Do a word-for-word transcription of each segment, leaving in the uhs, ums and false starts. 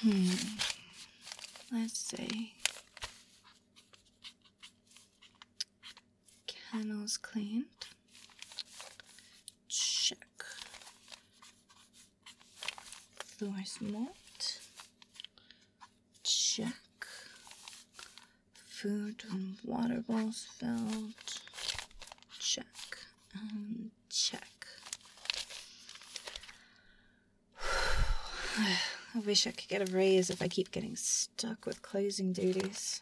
Hmm. Let's see. Kennels cleaned. Check. Floors mopped. Check. Food and water bowls filled. Check. Um, check. I wish I could get a raise if I keep getting stuck with closing duties.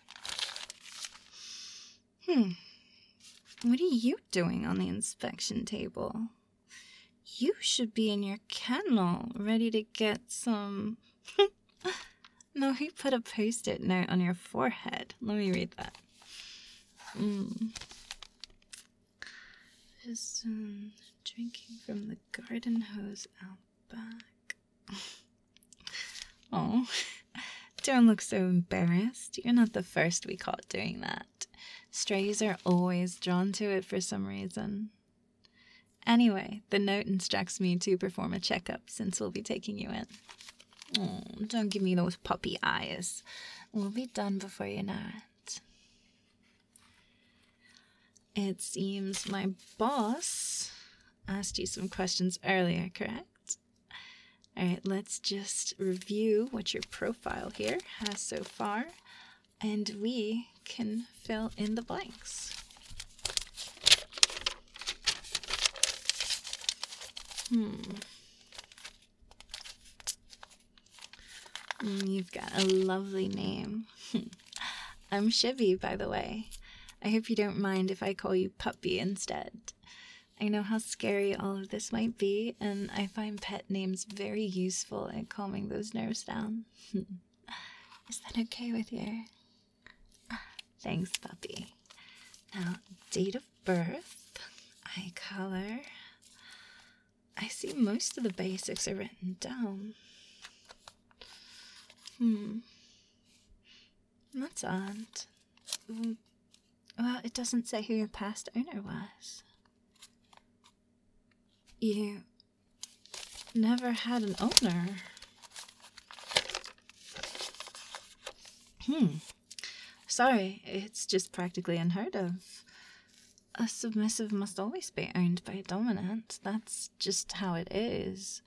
Hmm. What are you doing on the inspection table? You should be in your kennel, ready to get some... No, who put a post-it note on your forehead? Let me read that. Mm. Just um, drinking from the garden hose out back. Oh, don't look so embarrassed. You're not the first we caught doing that. Strays are always drawn to it for some reason. Anyway, the note instructs me to perform a checkup since we'll be taking you in. Oh, don't give me those puppy eyes. We'll be done before you know it. It seems my boss asked you some questions earlier, correct? Alright, let's just review what your profile here has so far, and we can fill in the blanks. Hmm. Mm, you've got a lovely name. I'm Shivy, by the way. I hope you don't mind if I call you Puppy instead. I know how scary all of this might be, and I find pet names very useful at calming those nerves down. Is that okay with you? Thanks, Puppy. Now, date of birth, eye color. I see most of the basics are written down. Hmm. That's odd. Well, it doesn't say who your past owner was. You never had an owner. Hmm. Sorry, it's just practically unheard of. A submissive must always be owned by a dominant. That's just how it is.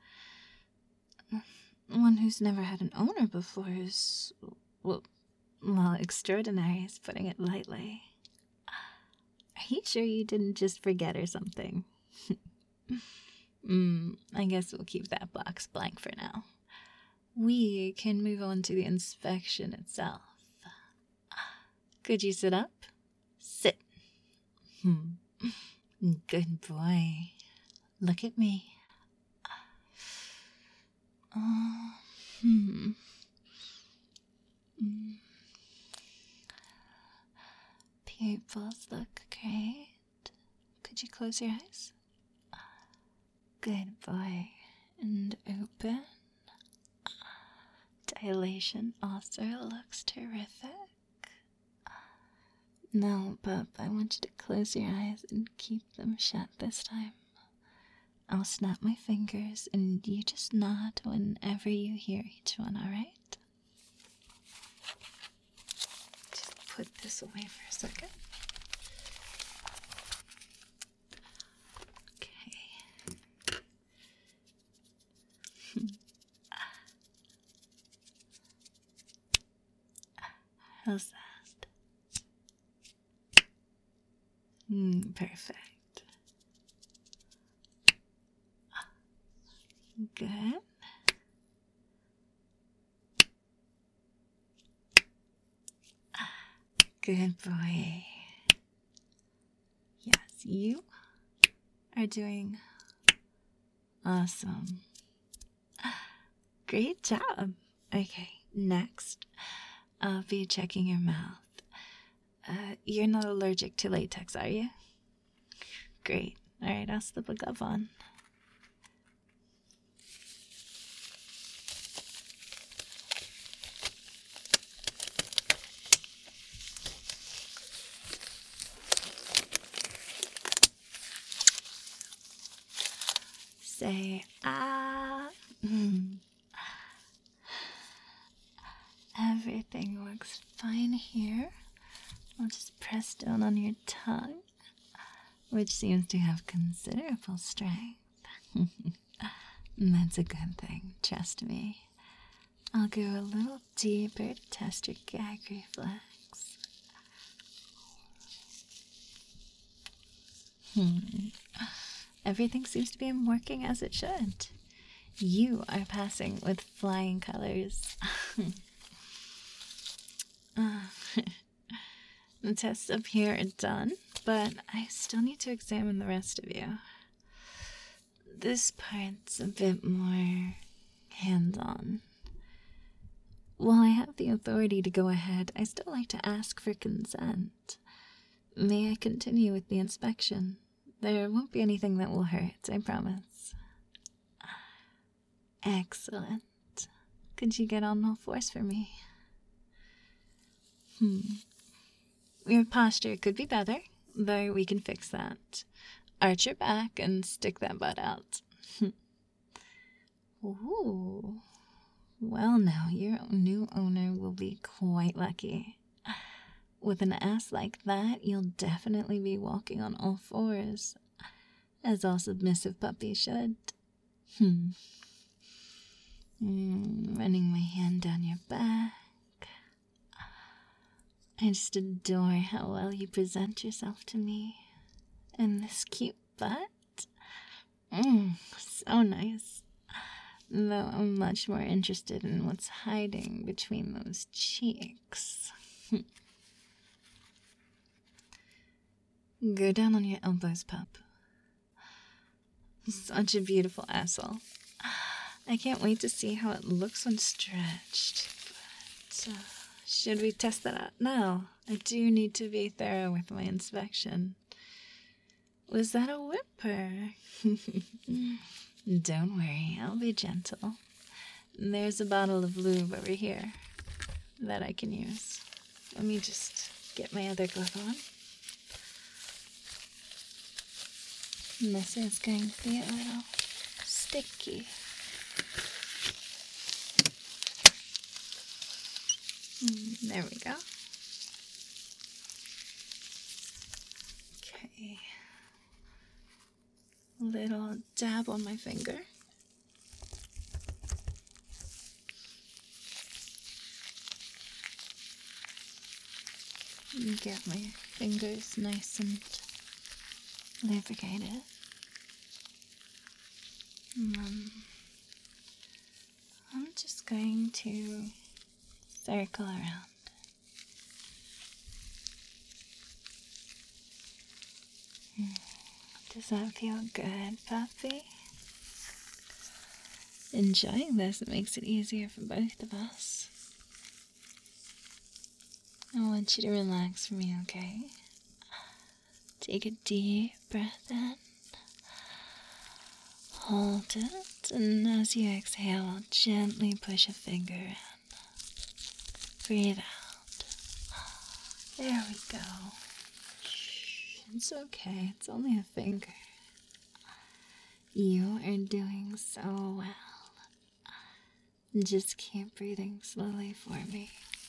One who's never had an owner before is, well, well, extraordinary is putting it lightly. Are you sure you didn't just forget or something? Hmm, I guess we'll keep that box blank for now. We can move on to the inspection itself. Could you sit up? Sit. Hmm. Good boy. Look at me. Uh, hmm. Mm. Pupils look great. Could you close your eyes? Good boy. And open. Dilation also looks terrific. Now, Pup, I want you to close your eyes and keep them shut this time. I'll snap my fingers and you just nod whenever you hear each one, alright? Just put this away for a second. Okay. How's that? Mm, perfect. Good. Good boy. Yes, you are doing awesome. Great job. Okay, next, I'll be checking your mouth. Uh, you're not allergic to latex, are you? Great. Alright, I'll slip a glove on. Say ah. Mm. I'll just press down on your tongue, which seems to have considerable strength. That's a good thing, trust me. I'll go a little deeper to test your gag reflex. Hmm. Everything seems to be working as it should. You are passing with flying colors. uh, the tests up here are done, but I still need to examine the rest of you. This part's a bit more hands-on. While I have the authority to go ahead, I still like to ask for consent. May I continue with the inspection? There won't be anything that will hurt, I promise. Excellent. Could you get on all fours for me? Hmm. Your posture could be better, though we can fix that. Arch your back and stick that butt out. Ooh. Well now, your new owner will be quite lucky. With an ass like that, you'll definitely be walking on all fours, as all submissive puppies should. Hmm. Mm, running my hand down your back. I just adore how well you present yourself to me. And this cute butt? Mmm, so nice. Though I'm much more interested in what's hiding between those cheeks. Go down on your elbows, pup. Such a beautiful asshole. I can't wait to see how it looks when stretched. But, uh, should we test that out now? I do need to be thorough with my inspection. Was that a whimper? Don't worry, I'll be gentle. There's a bottle of lube over here that I can use. Let me just get my other glove on. This is going to be a little sticky. Mm, there we go. Okay. Little dab on my finger. Get my fingers nice and lubricated. Um, I'm just going to circle around. Does that feel good, puppy? Enjoying this, it makes it easier for both of us. I want you to relax for me, okay? Take a deep breath in. Hold it, and as you exhale, I'll gently push a finger in. Breathe out. There we go. It's okay, it's only a finger. You are doing so well. Just keep breathing slowly for me.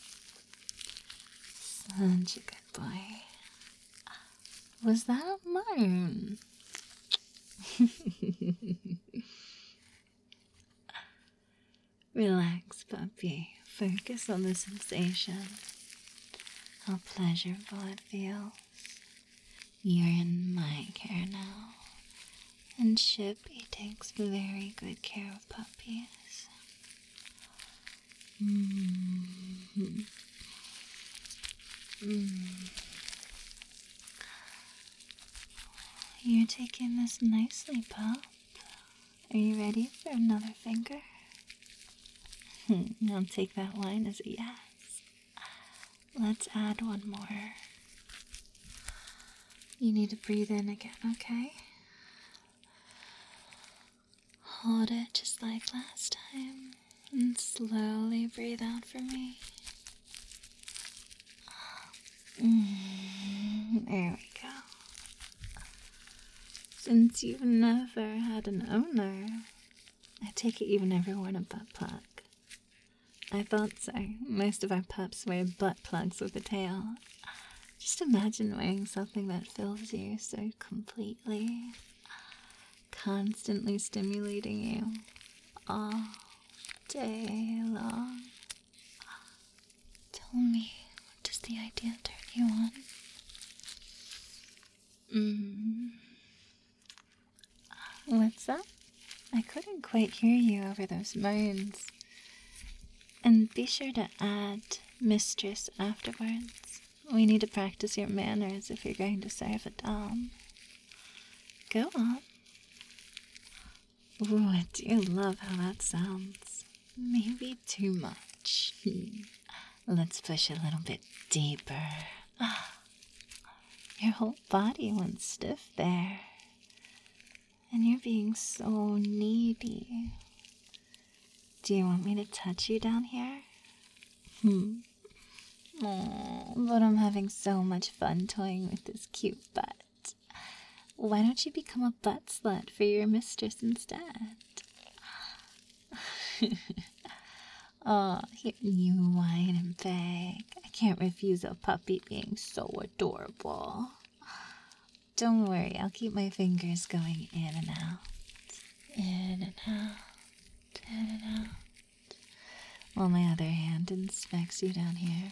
Such a good boy. Was that mine? Relax, puppy. Focus on the sensation. How pleasurable it feels. You're in my care now. And Shippy takes very good care of puppies. Mm-hmm. Mm. You're taking this nicely, pup. Are you ready for another finger? I'll take that line as a yes. Let's add one more. You need to breathe in again, okay? Hold it just like last time, and slowly breathe out for me. Mm, there we go. Since you've never had an owner, I take it you've never worn a butt plug. I thought so. Most of our pups wear butt plugs with a tail. Just imagine wearing something that fills you so completely, constantly stimulating you all day long. Tell me, does the idea turn you on? Mm. What's that? I couldn't quite hear you over those moans. And be sure to add mistress afterwards. We need to practice your manners if you're going to serve a dom. Go on. Ooh, I do love how that sounds. Maybe too much. Let's push a little bit deeper. Your whole body went stiff there. And you're being so needy. Do you want me to touch you down here? Hmm. Oh, but I'm having so much fun toying with this cute butt. Why don't you become a butt slut for your mistress instead? Oh, here you whine and beg. I can't refuse a puppy being so adorable. Don't worry, I'll keep my fingers going in and out. In and out. In and out. While my other hand inspects you down here.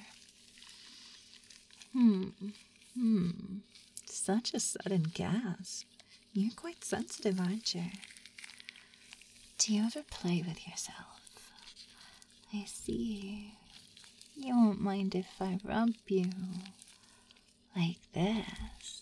Hmm. Hmm. Such a sudden gasp. You're quite sensitive, aren't you? Do you ever play with yourself? I see. You won't mind if I rub you like this.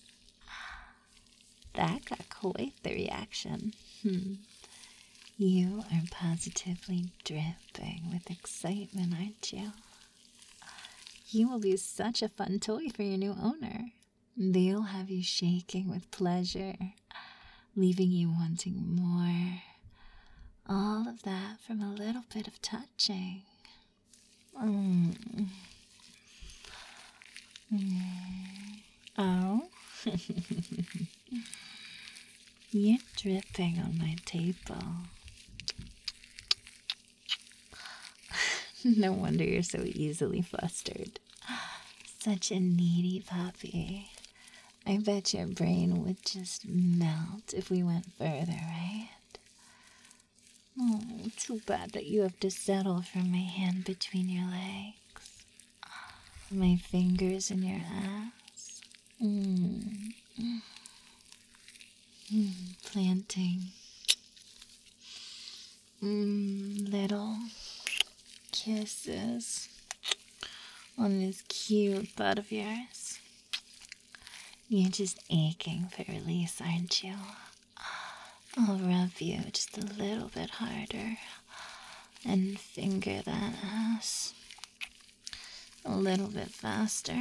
That got quite the reaction. Hmm. You are positively dripping with excitement, aren't you? You will be such a fun toy for your new owner. They'll have you shaking with pleasure, leaving you wanting more. All of that from a little bit of touching. Mm. Mm. Oh? You're dripping on my table. No wonder you're so easily flustered. Such a needy puppy. I bet your brain would just melt if we went further, right? Oh, too bad that you have to settle for my hand between your legs. My fingers in your ass. Mm. Mm. Planting. Mm. Little kisses on this cute butt of yours. You're just aching for release, aren't you? I'll rub you just a little bit harder and finger that ass a little bit faster.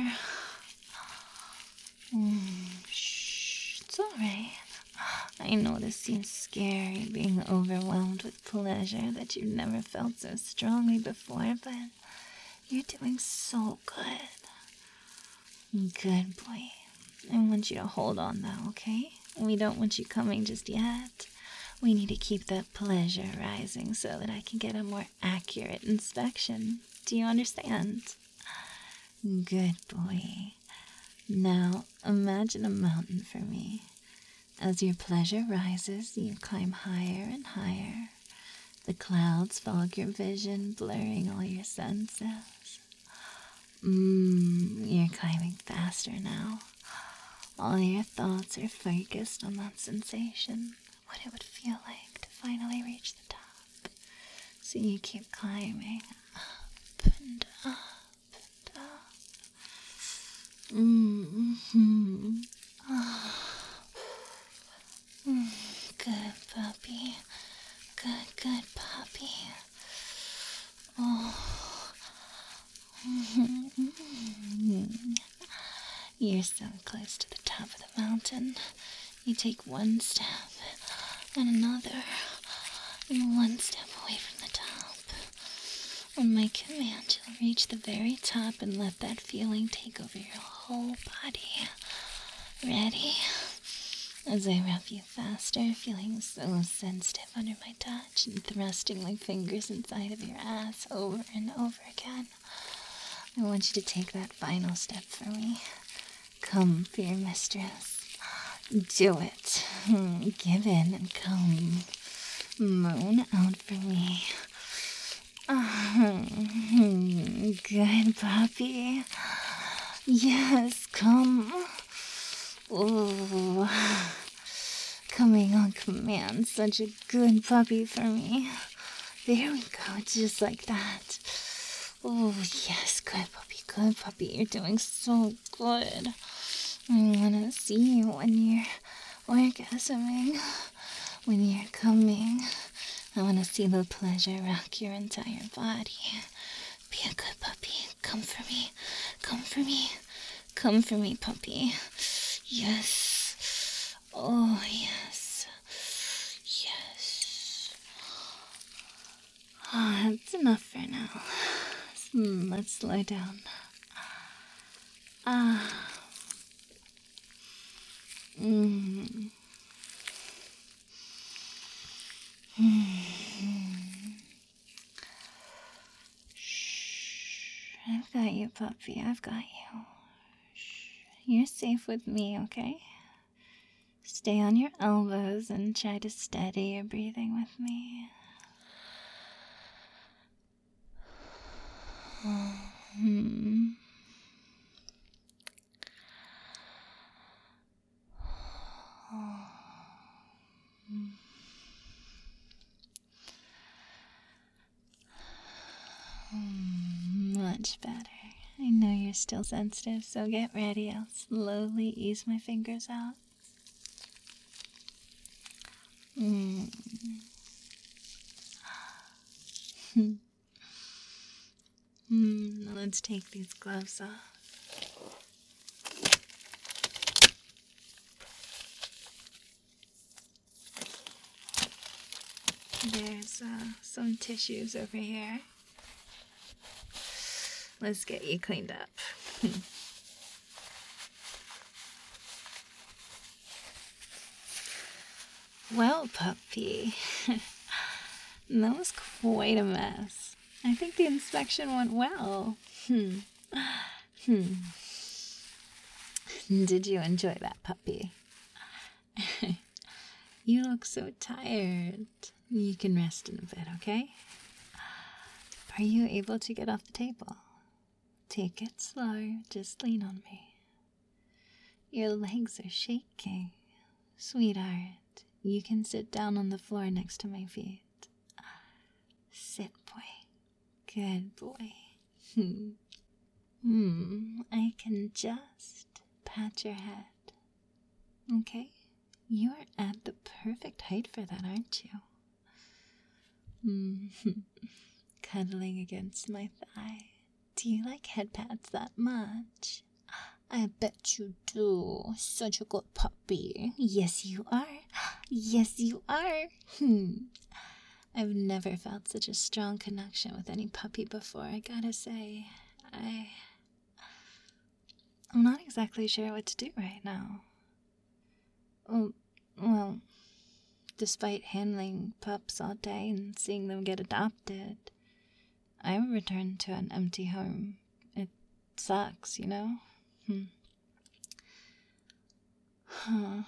Mm, shh, it's alright. I know this seems scary, being overwhelmed with pleasure that you've never felt so strongly before, but you're doing so good. Good boy. I want you to hold on now, okay? We don't want you coming just yet. We need to keep that pleasure rising so that I can get a more accurate inspection. Do you understand? Good boy. Now, imagine a mountain for me. As your pleasure rises, you climb higher and higher. The clouds fog your vision, blurring all your senses. Mmm, you're climbing faster now. All your thoughts are focused on that sensation, what it would feel like to finally reach the top. So you keep climbing up and up and up. Mm-hmm. Oh. Mm, good puppy. Good, good puppy. Oh. You're so close to the top of the mountain. You take one step and another, and one step away from the top. On my command, you'll reach the very top and let that feeling take over your whole body. Ready? As I rub you faster, feeling so sensitive under my touch and thrusting my fingers inside of your ass over and over again. I want you to take that final step for me. Come for your mistress. Do it. Give in and come. Moan out for me. Good puppy. Yes, come. Oh, coming on command. Such a good puppy for me. There we go, just like that. Oh, yes, good puppy, good puppy. You're doing so good. I want to see you when you're orgasming, when you're coming. I want to see the pleasure rock your entire body. Be a good puppy. Come for me. Come for me. Come for me, puppy. Yes. Oh, yes. Yes. Ah, oh, that's enough for now. Hmm, let's slow down. Ah. Mm. Shh. I've got you, puppy. I've got you. Shh. You're safe with me, okay? Stay on your elbows and try to steady your breathing with me. Hmm. Much better. I know you're still sensitive, so get ready. I'll slowly ease my fingers out. Mm. mm, now let's take these gloves off. There's uh, some tissues over here. Let's get you cleaned up. Well, puppy, that was quite a mess. I think the inspection went well. Hmm. Hmm. Did you enjoy that, puppy? You look so tired. You can rest in a bit, okay? Are you able to get off the table? Take it slow. Just lean on me. Your legs are shaking. Sweetheart, you can sit down on the floor next to my feet. Sit, boy. Good boy. Hmm, I can just pat your head. Okay? You are at the perfect height for that, aren't you? Hmm. Cuddling against my thigh. Do you like head pats that much? I bet you do. Such a good puppy. Yes, you are. Yes, you are. Hmm. I've never felt such a strong connection with any puppy before, I gotta say. I... I'm not exactly sure what to do right now. Oh, well, despite handling pups all day and seeing them get adopted, I returned to an empty home. It sucks, you know? Hmm. Huh.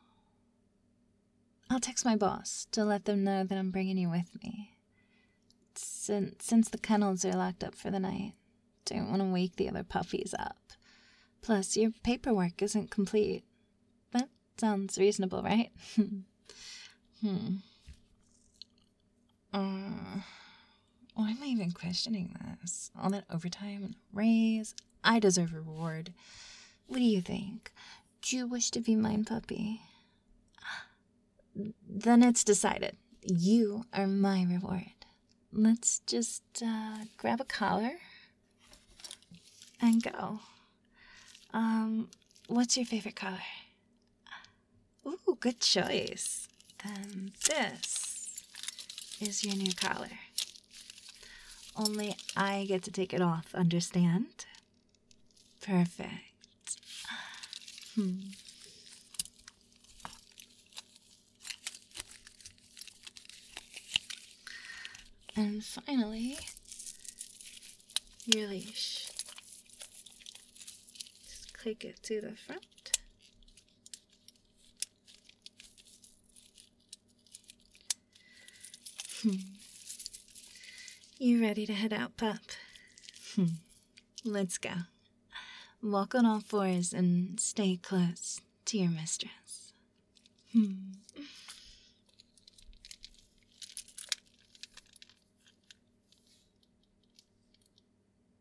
I'll text my boss to let them know that I'm bringing you with me. Since, since the kennels are locked up for the night, don't want to wake the other puppies up. Plus, your paperwork isn't complete. That sounds reasonable, right? hmm. Uh, why am I even questioning this? All that overtime and raise? I deserve a reward. What do you think? Do you wish to be mine, puppy? Then it's decided. You are my reward. Let's just uh, grab a collar and go. Um, what's your favorite color? Ooh, good choice. Then this is your new collar. Only I get to take it off, understand? Perfect. Hmm. And finally, your leash. Just take it to the front. Hmm. You ready to head out, pup? Hmm. Let's go. Walk on all fours and stay close to your mistress. Hmm.